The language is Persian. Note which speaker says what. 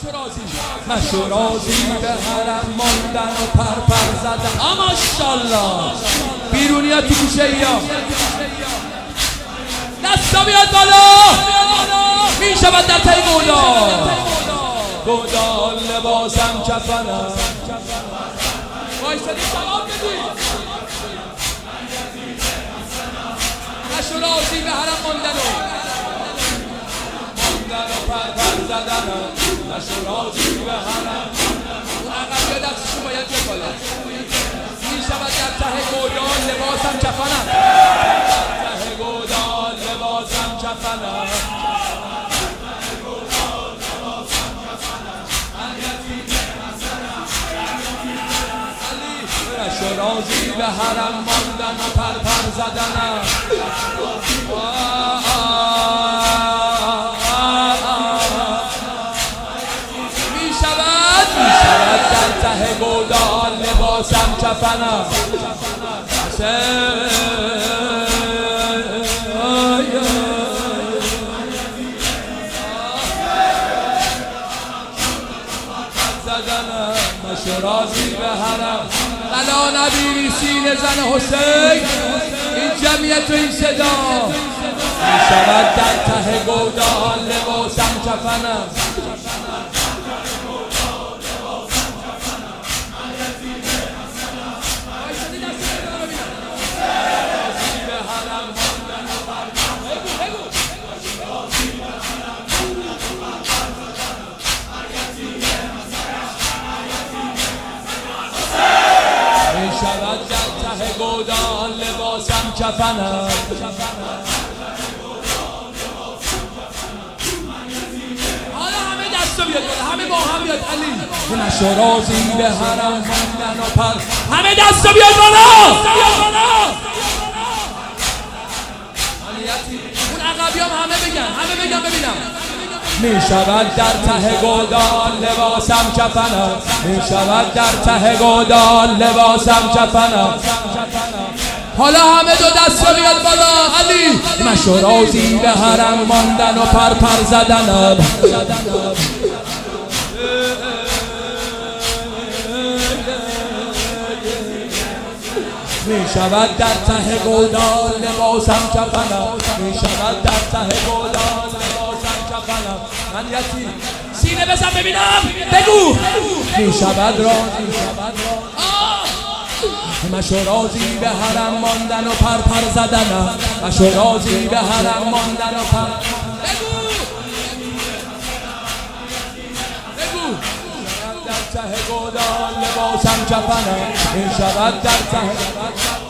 Speaker 1: مشو راضی به حرم ماندن و پر زدن. ماشاءالله بیرونی ها تو گوشه ای ها دستا بیاد بالا. می شود در تای گودال لباسم کفنم. وایسادی سلام بدید. مشو راضی به حرم ماندن و پر زدن. مشو راضی به حرم. اون عقب یا دستشون باید بیاد بالا. می شود در ته گودال لباسم کفنم. ته گودال لباسم کفنم. مشو راضی به حرم ماندن و پر زدنم. می شود در ته گودال لباسم کفنم. مشو راضی به حرم. بلا نبی سینه زن حسین. این جمعیت و این صدا. می شود در ته گودال لباسم کفنم. شود در ته گودال لباسم کفنم. حالا همه دستو بیاد بالا. همه با هم بیاد علی. مشو راضی به حرم ماندن و پر. همه دستو بیاد بالا. اون عقبی هم همه بگن ببینم. می شود در ته گودال لباسم کفنم. می شود در ته گودال لباسم کفنم. حالا همه دو دست رو بیاد بالا علی. مشو راضی به حرم ماندن و پر زدنم. می شود در ته گودال لباسم کفنم. می شود در ته گودال لباسم کفنم. من یتیم سینه بزن ببینم. بگو. می شود راضی. مشو راضی به حرم ماندن و پر زدنم. مشو راضی به حرم ماندن و پر. بگو. در ته گودال لباسم کفنم. می شود در ته